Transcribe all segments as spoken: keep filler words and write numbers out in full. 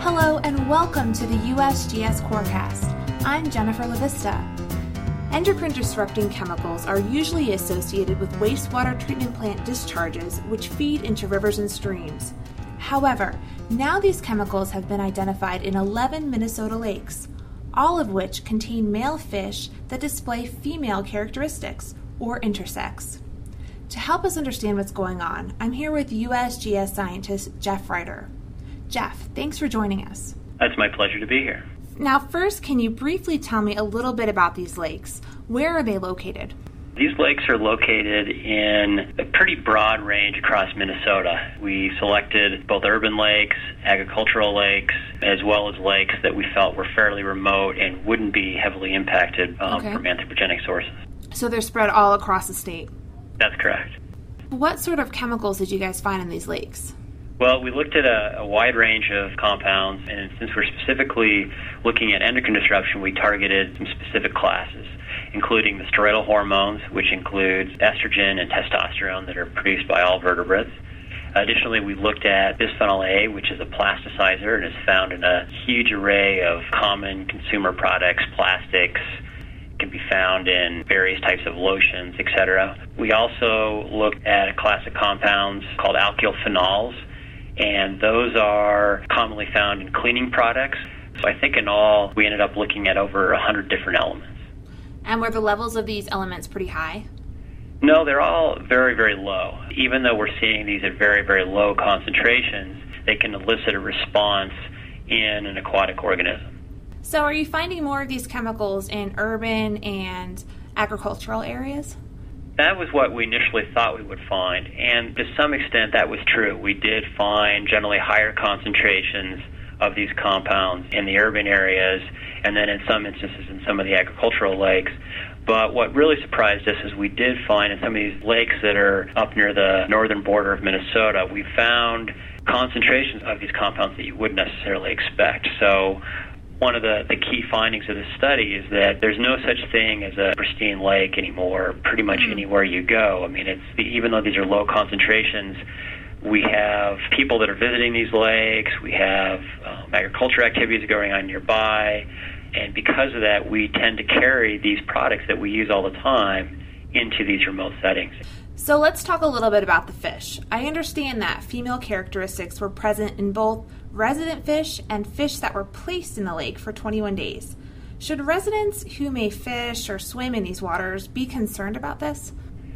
Hello and welcome to the U S G S Corecast. I'm Jennifer LaVista. Endocrine disrupting chemicals are usually associated with wastewater treatment plant discharges which feed into rivers and streams. However, now these chemicals have been identified in eleven Minnesota lakes, all of which contain male fish that display female characteristics, or intersex. To help us understand what's going on, I'm here with U S G S scientist Jeff Reiter. Jeff, thanks for joining us. It's my pleasure to be here. Now, first, can you briefly tell me a little bit about these lakes? Where are they located? These lakes are located in a pretty broad range across Minnesota. We selected both urban lakes, agricultural lakes, as well as lakes that we felt were fairly remote and wouldn't be heavily impacted um, okay. from anthropogenic sources. So they're spread all across the state? That's correct. What sort of chemicals did you guys find in these lakes? Well, we looked at a, a wide range of compounds, and since we're specifically looking at endocrine disruption, we targeted some specific classes, including the steroidal hormones, which includes estrogen and testosterone that are produced by all vertebrates. Additionally, we looked at bisphenol A, which is a plasticizer and is found in a huge array of common consumer products, plastics, can be found in various types of lotions, et cetera. We also looked at a class of compounds called alkyl phenols, and those are commonly found in cleaning products. So I think in all, we ended up looking at over one hundred different elements. And were the levels of these elements pretty high? No, they're all very, very low. Even though we're seeing these at very, very low concentrations, they can elicit a response in an aquatic organism. So are you finding more of these chemicals in urban and agricultural areas? That was what we initially thought we would find, and to some extent that was true. We did find generally higher concentrations of these compounds in the urban areas, and then in some instances in some of the agricultural lakes. But what really surprised us is we did find in some of these lakes that are up near the northern border of Minnesota, we found concentrations of these compounds that you wouldn't necessarily expect. So one of the, the key findings of this study is that there's no such thing as a pristine lake anymore, pretty much anywhere you go. I mean, it's even though these are low concentrations, we have people that are visiting these lakes, we have um, agriculture activities going on nearby, and because of that, we tend to carry these products that we use all the time into these remote settings. So let's talk a little bit about the fish. I understand that female characteristics were present in both resident fish and fish that were placed in the lake for twenty-one days. Should residents who may fish or swim in these waters be concerned about this?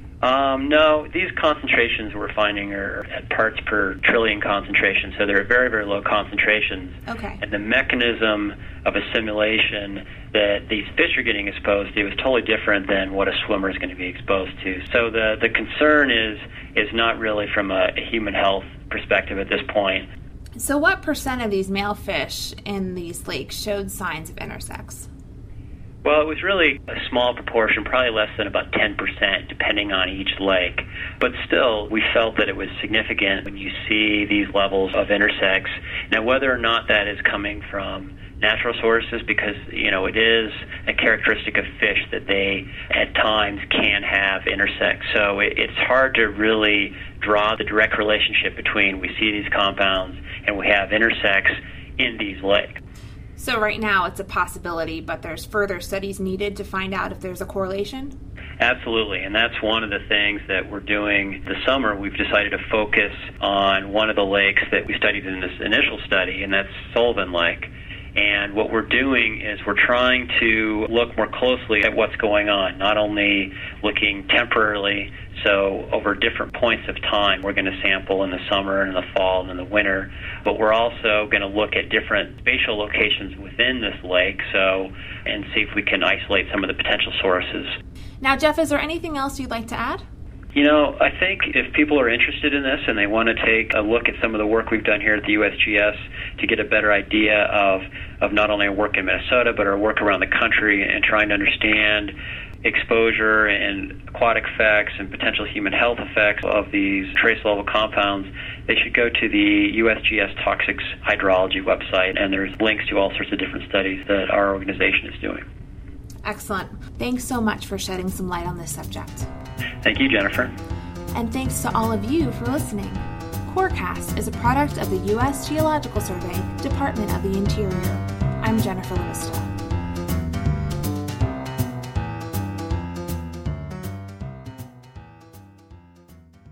Um, no, these concentrations we're finding are at parts per trillion concentration, so they're at very, very low concentrations. Okay. And the mechanism of assimilation that these fish are getting exposed to is totally different than what a swimmer is going to be exposed to. So the, the concern is is not really from a, a human health perspective at this point. So what percent of these male fish in these lakes showed signs of intersex? Well, it was really a small proportion, probably less than about ten percent, depending on each lake. But still, we felt that it was significant when you see these levels of intersex. Now, whether or not that is coming from natural sources, because, you know, it is a characteristic of fish that they, at times, can have intersex. So it, it's hard to really draw the direct relationship between we see these compounds and we have intersex in these lakes. So right now it's a possibility, but there's further studies needed to find out if there's a correlation? Absolutely, and that's one of the things that we're doing this summer. We've decided to focus on one of the lakes that we studied in this initial study, and that's Sullivan Lake. And what we're doing is we're trying to look more closely at what's going on, not only looking temporarily, so over different points of time. We're going to sample in the summer and in the fall and in the winter, but we're also going to look at different spatial locations within this lake, so and see if we can isolate some of the potential sources. Now, Jeff, is there anything else you'd like to add? You know, I think if people are interested in this and they want to take a look at some of the work we've done here at the U S G S to get a better idea of, of not only our work in Minnesota, but our work around the country and trying to understand exposure and aquatic effects and potential human health effects of these trace level compounds, they should go to the U S G S Toxics Hydrology website, and there's links to all sorts of different studies that our organization is doing. Excellent. Thanks so much for shedding some light on this subject. Thank you, Jennifer. And thanks to all of you for listening. CoreCast is a product of the U S Geological Survey, Department of the Interior. I'm Jennifer LaVista.